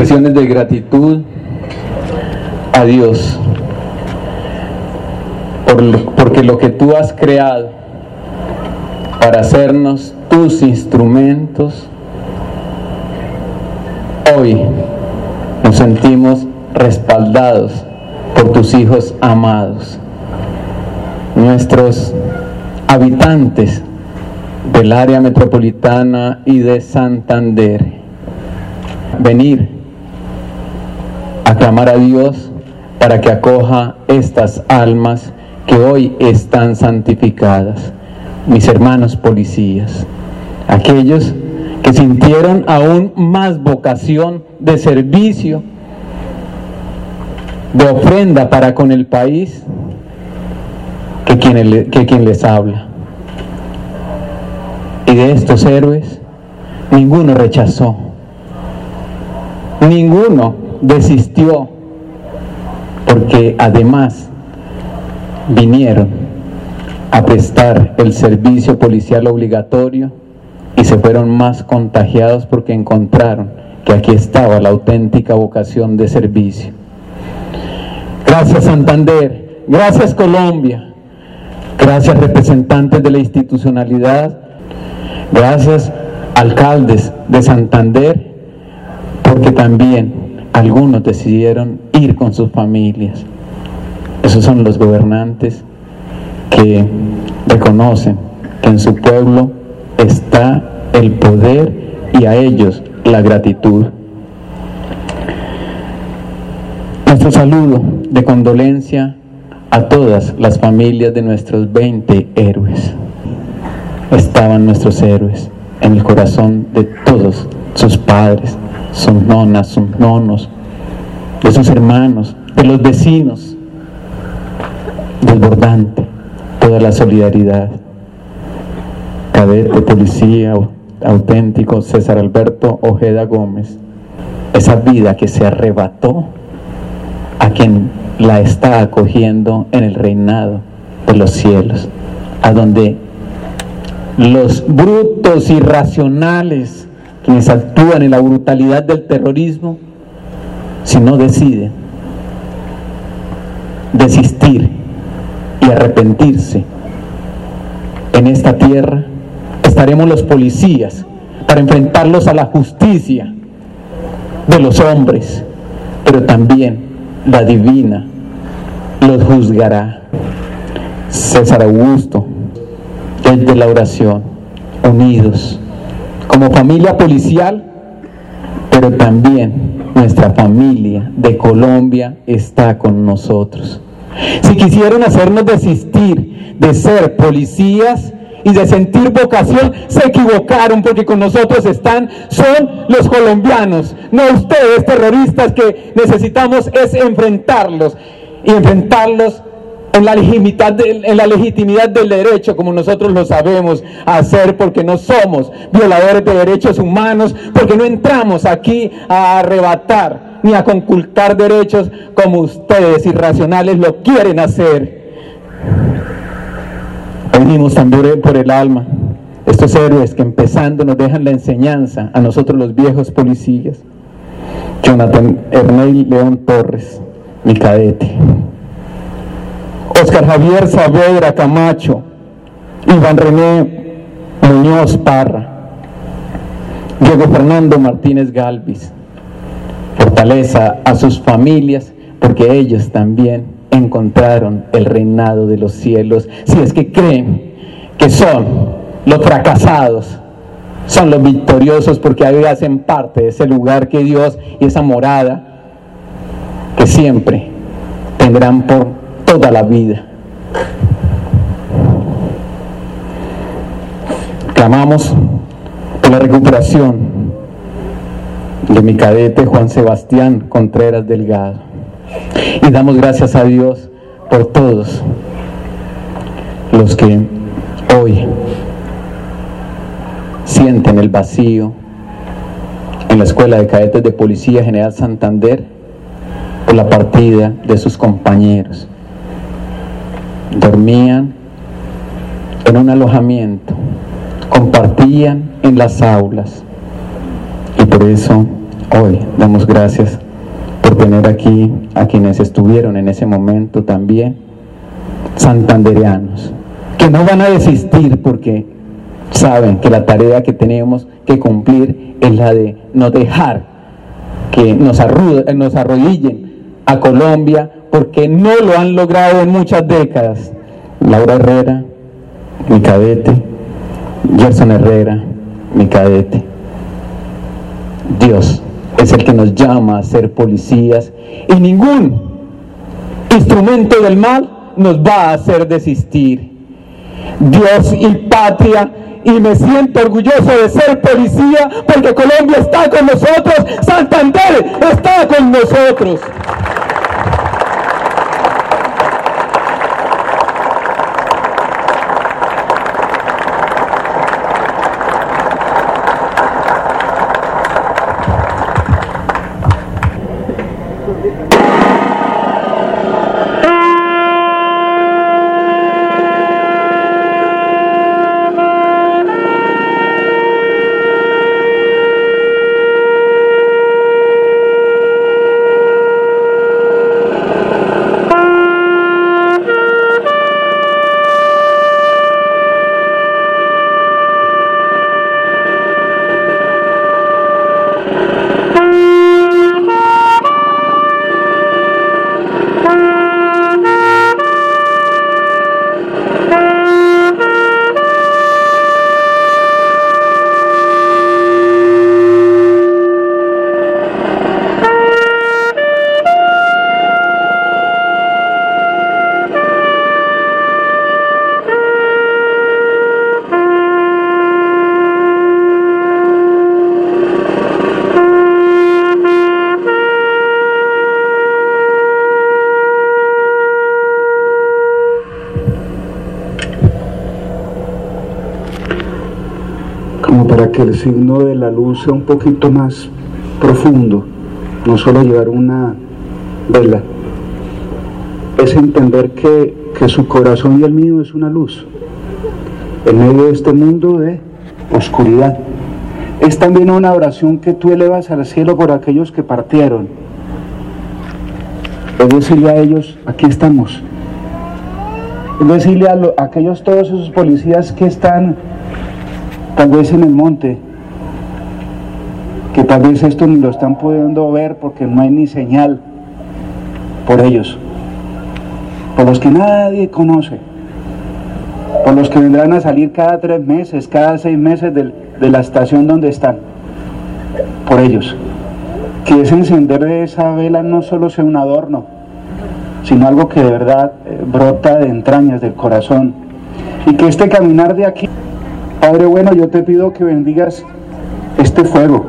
expresiones de gratitud a Dios porque lo que tú has creado para hacernos tus instrumentos, hoy nos sentimos respaldados por tus hijos amados, nuestros habitantes del área metropolitana y de Santander. Venir a clamar a Dios para que acoja estas almas que hoy están santificadas. Mis hermanos policías, aquellos que sintieron aún más vocación de servicio, de ofrenda para con el país, que quien les habla. Y de estos héroes, ninguno rechazó, ninguno desistió, porque además vinieron a prestar el servicio policial obligatorio y se fueron más contagiados porque encontraron que aquí estaba la auténtica vocación de servicio. Gracias Santander, gracias Colombia, gracias representantes de la institucionalidad, gracias alcaldes de Santander, porque también algunos decidieron ir con sus familias. Esos son los gobernantes que reconocen que en su pueblo está el poder y a ellos la gratitud. Nuestro saludo de condolencia a todas las familias de nuestros 20 héroes. Estaban nuestros héroes en el corazón de todos sus padres, sus nonas, sus nonos, de sus hermanos, de los vecinos, desbordante toda la solidaridad. Cadete, policía auténtico, César Alberto Ojeda Gómez, esa vida que se arrebató a quien la está acogiendo en el reinado de los cielos, a donde los brutos irracionales, quienes actúan en la brutalidad del terrorismo, si no deciden desistir y arrepentirse, en esta tierra estaremos los policías para enfrentarlos a la justicia de los hombres, pero también la divina los juzgará. César Augusto, desde la oración, unidos como familia policial, pero también nuestra familia de Colombia está con nosotros. Si quisieron hacernos desistir de ser policías y de sentir vocación, se equivocaron, porque con nosotros son los colombianos, no ustedes terroristas, que necesitamos es enfrentarlos, y enfrentarlos en la legitimidad del derecho, como nosotros lo sabemos hacer, porque no somos violadores de derechos humanos, porque no entramos aquí a arrebatar ni a conculcar derechos como ustedes irracionales lo quieren hacer. Venimos también por el alma, estos héroes que empezando nos dejan la enseñanza a nosotros los viejos policías. Jonathan Ernei León Torres, mi cadete. Oscar Javier Saavedra Camacho, Iván René Muñoz Parra, Diego Fernando Martínez Galvis. Fortaleza a sus familias, porque ellos también encontraron el reinado de los cielos. Si es que creen que son los fracasados, son los victoriosos, porque ahí hacen parte de ese lugar que Dios y esa morada que siempre tendrán por toda la vida. Clamamos por la recuperación de mi cadete Juan Sebastián Contreras Delgado, y damos gracias a Dios por todos los que hoy sienten el vacío en la Escuela de Cadetes de Policía General Santander por la partida de sus compañeros. Dormían en un alojamiento, compartían en las aulas, y por eso Hoy damos gracias por tener aquí a quienes estuvieron en ese momento también, santandereanos, que no van a desistir porque saben que la tarea que tenemos que cumplir es la de no dejar que nos arrodillen a Colombia, porque no lo han logrado en muchas décadas. Laura Herrera, mi cadete, Gerson Herrera, mi cadete. Dios es el que nos llama a ser policías y ningún instrumento del mal nos va a hacer desistir. Dios y patria, y me siento orgulloso de ser policía porque Colombia está con nosotros, Santander está con nosotros. Como para que el signo de la luz sea un poquito más profundo, no solo llevar una vela, es entender que su corazón y el mío es una luz en medio de este mundo de oscuridad. Es también una oración que tú elevas al cielo por aquellos que partieron. Es decirle a ellos, aquí estamos. Es decirle a aquellos, todos esos policías que están tal vez en el monte, que tal vez esto ni lo están pudiendo ver porque no hay ni señal, por ellos, por los que nadie conoce, por los que vendrán a salir cada 3 meses, cada 6 meses de la estación donde están, por ellos, que ese encender de esa vela no solo sea un adorno, sino algo que de verdad brota de entrañas del corazón, y que este caminar de aquí, Padre bueno, yo te pido que bendigas este fuego,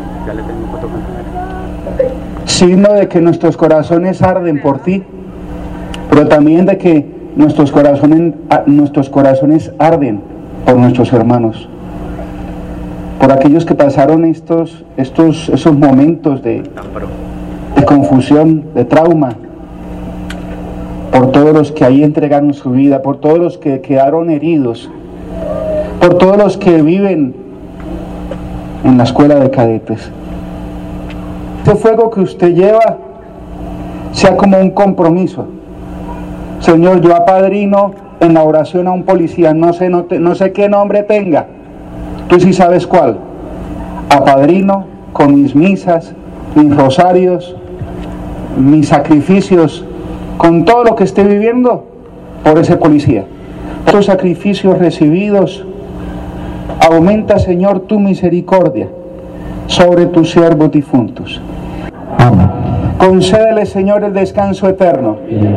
signo de que nuestros corazones arden por ti, pero también de que nuestros corazones arden por nuestros hermanos, por aquellos que pasaron esos momentos de confusión, de trauma, por todos los que ahí entregaron su vida, por todos los que quedaron heridos, por todos los que viven en la escuela de cadetes. Ese fuego que usted lleva sea como un compromiso. Señor, yo apadrino en la oración a un policía, no sé qué nombre tenga, tú sí sabes cuál. Apadrino con mis misas, mis rosarios, mis sacrificios, con todo lo que esté viviendo por ese policía. Estos sacrificios recibidos, aumenta, Señor, tu misericordia sobre tus siervos difuntos. Amén. Concédele, Señor, el descanso eterno.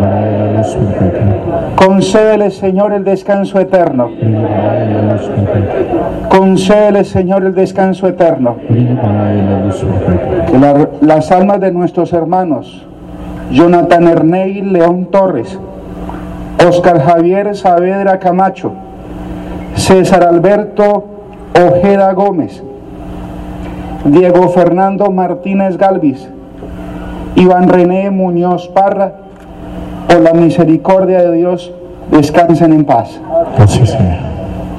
Concédele, Señor, el descanso eterno. Concédele, Señor, el descanso eterno. Que las almas de nuestros hermanos Jonathan Erney León Torres, Oscar Javier Saavedra Camacho, César Alberto Ojeda Gómez, Diego Fernando Martínez Galvis, Iván René Muñoz Parra, por la misericordia de Dios, descansen en paz. Gracias, Señor.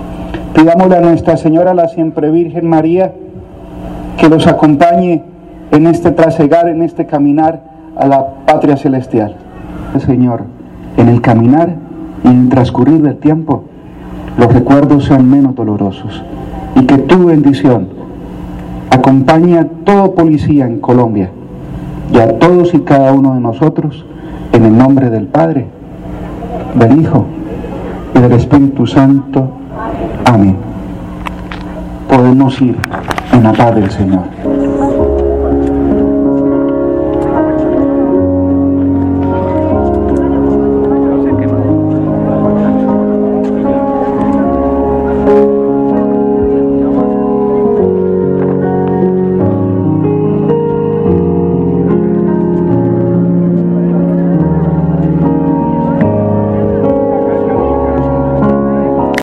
Pidámosle a Nuestra Señora, la Siempre Virgen María, que los acompañe en este trasegar, en este caminar a la patria celestial. Señor, en el caminar y en el transcurrir del tiempo, los recuerdos sean menos dolorosos y que tu bendición acompañe a todo policía en Colombia y a todos y cada uno de nosotros, en el nombre del Padre, del Hijo y del Espíritu Santo. Amén. Podemos ir en la paz del Señor.